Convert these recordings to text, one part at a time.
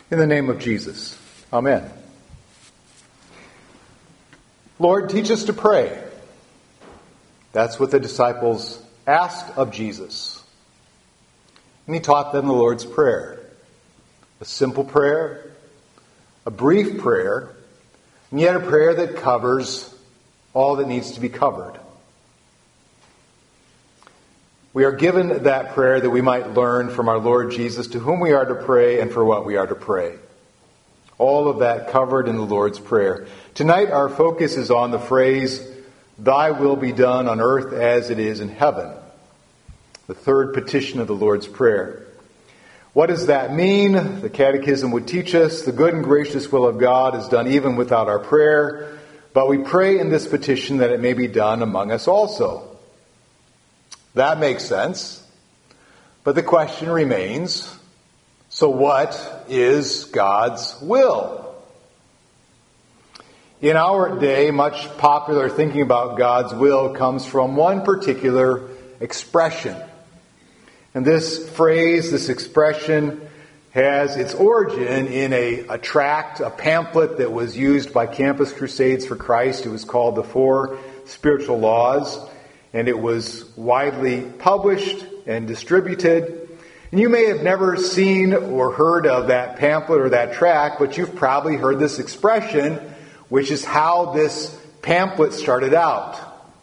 In the name of Jesus. Amen. Lord, teach us to pray. That's what the disciples asked of Jesus. And he taught them the Lord's Prayer. A simple prayer, a brief prayer, and yet a prayer that covers all that needs to be covered. We are given that prayer that we might learn from our Lord Jesus to whom we are to pray and for what we are to pray. All of that covered in the Lord's Prayer. Tonight our focus is on the phrase, "Thy will be done on earth as it is in heaven." The third petition of the Lord's Prayer. What does that mean? The Catechism would teach us the good and gracious will of God is done even without our prayer, but we pray in this petition that it may be done among us also. That makes sense. But the question remains, so what is God's will? In our day, much popular thinking about God's will comes from one particular expression. And this phrase, this expression, has its origin in a tract, a pamphlet that was used by Campus Crusades for Christ. It was called The Four Spiritual Laws. And it was widely published and distributed. And you may have never seen or heard of that pamphlet or that tract, but you've probably heard this expression, which is how this pamphlet started out.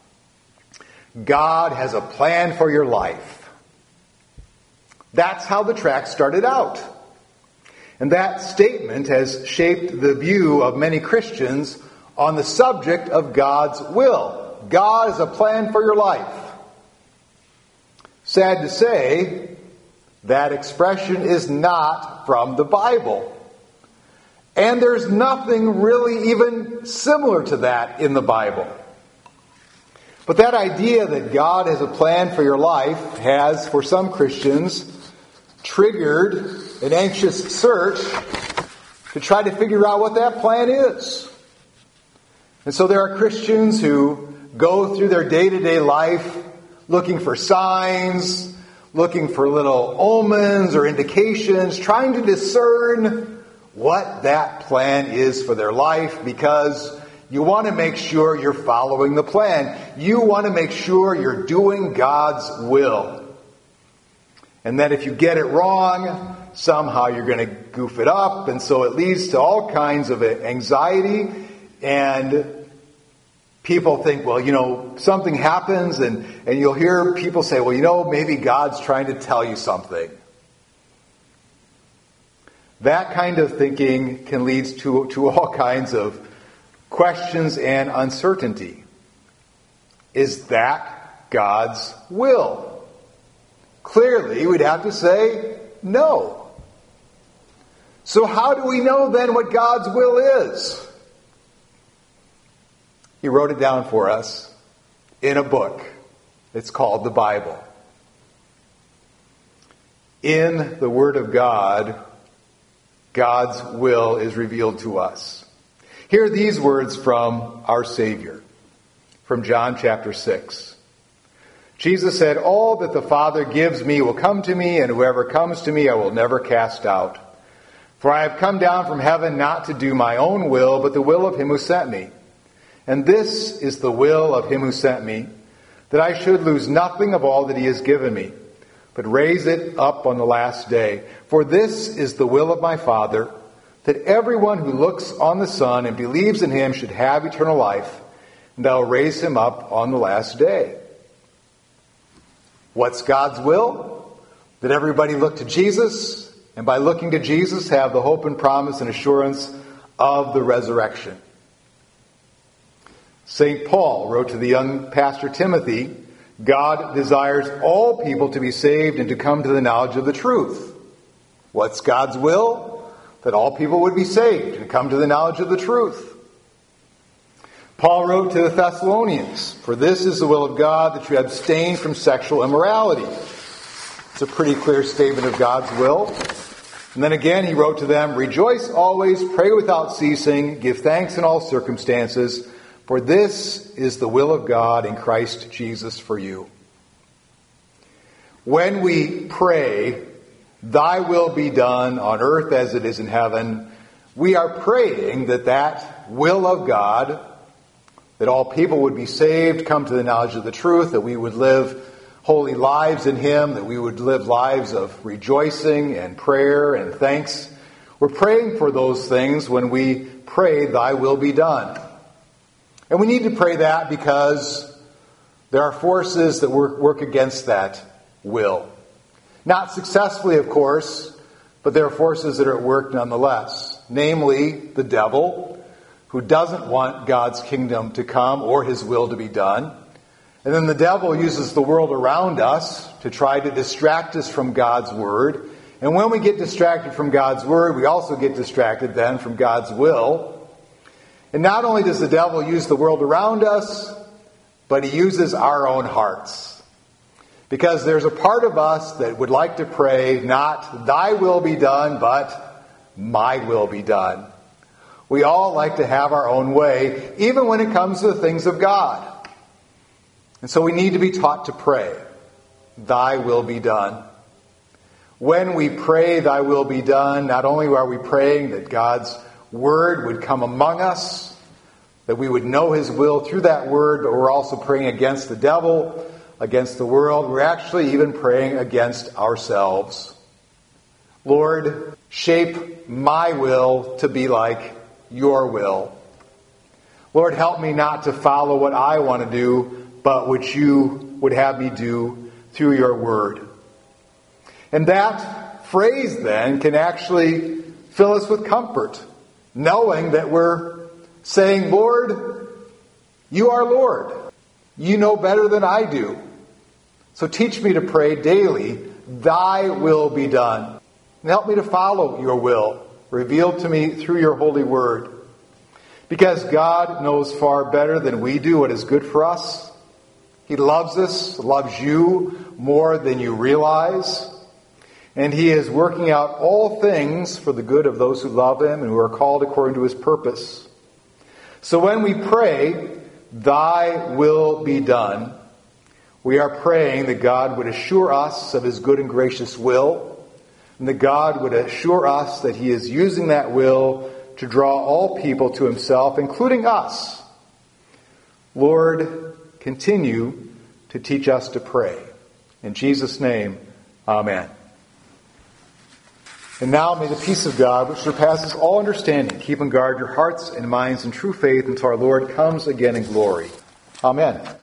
God has a plan for your life. That's how the tract started out. And that statement has shaped the view of many Christians on the subject of God's will. God has a plan for your life. Sad to say, that expression is not from the Bible. And there's nothing really even similar to that in the Bible. But that idea that God has a plan for your life has, for some Christians, triggered an anxious search to try to figure out what that plan is. And so there are Christians who go through their day-to-day life looking for signs, looking for little omens or indications, trying to discern what that plan is for their life, because you want to make sure you're following the plan. You want to make sure you're doing God's will. And that if you get it wrong, somehow you're going to goof it up, and so it leads to all kinds of anxiety, and people think, well, something happens, and you'll hear people say, well, maybe God's trying to tell you something. That kind of thinking can lead to all kinds of questions and uncertainty. Is that God's will? Clearly, we'd have to say no. So how do we know then what God's will is? He wrote it down for us in a book. It's called the Bible. In the Word of God, God's will is revealed to us. Hear these words from our Savior, from John chapter 6. Jesus said, "All that the Father gives me will come to me, and whoever comes to me I will never cast out. For I have come down from heaven not to do my own will, but the will of him who sent me. And this is the will of him who sent me, that I should lose nothing of all that he has given me, but raise it up on the last day. For this is the will of my Father, that everyone who looks on the Son and believes in him should have eternal life, and I will raise him up on the last day." What's God's will? That everybody look to Jesus, and by looking to Jesus have the hope and promise and assurance of the resurrection. St. Paul wrote to the young pastor Timothy, God desires all people to be saved and to come to the knowledge of the truth. What's God's will? That all people would be saved and come to the knowledge of the truth. Paul wrote to the Thessalonians, for this is the will of God, that you abstain from sexual immorality. It's a pretty clear statement of God's will. And then again he wrote to them, rejoice always, pray without ceasing, give thanks in all circumstances, for this is the will of God in Christ Jesus for you. When we pray, Thy will be done on earth as it is in heaven, we are praying that that will of God, that all people would be saved, come to the knowledge of the truth, that we would live holy lives in Him, that we would live lives of rejoicing and prayer and thanks. We're praying for those things when we pray, Thy will be done. And we need to pray that because there are forces that work against that will. Not successfully, of course, but there are forces that are at work nonetheless. Namely, the devil, who doesn't want God's kingdom to come or His will to be done. And then the devil uses the world around us to try to distract us from God's Word. And when we get distracted from God's Word, we also get distracted then from God's will. And not only does the devil use the world around us, but he uses our own hearts. Because there's a part of us that would like to pray, not Thy will be done, but my will be done. We all like to have our own way, even when it comes to the things of God. And so we need to be taught to pray, Thy will be done. When we pray, Thy will be done, not only are we praying that God's Word would come among us, that we would know His will through that Word, but we're also praying against the devil, against the world. We're actually even praying against ourselves. Lord, shape my will to be like Your will. Lord, help me not to follow what I want to do, but what You would have me do through Your Word. And that phrase then can actually fill us with comfort, knowing that we're saying, Lord, You are Lord. You know better than I do. So teach me to pray daily, Thy will be done. And help me to follow Your will, revealed to me through Your holy word. Because God knows far better than we do what is good for us. He loves us, loves you more than you realize. And He is working out all things for the good of those who love Him and who are called according to His purpose. So when we pray, Thy will be done, we are praying that God would assure us of His good and gracious will, and that God would assure us that He is using that will to draw all people to Himself, including us. Lord, continue to teach us to pray. In Jesus' name, amen. And now may the peace of God, which surpasses all understanding, keep and guard your hearts and minds in true faith until our Lord comes again in glory. Amen.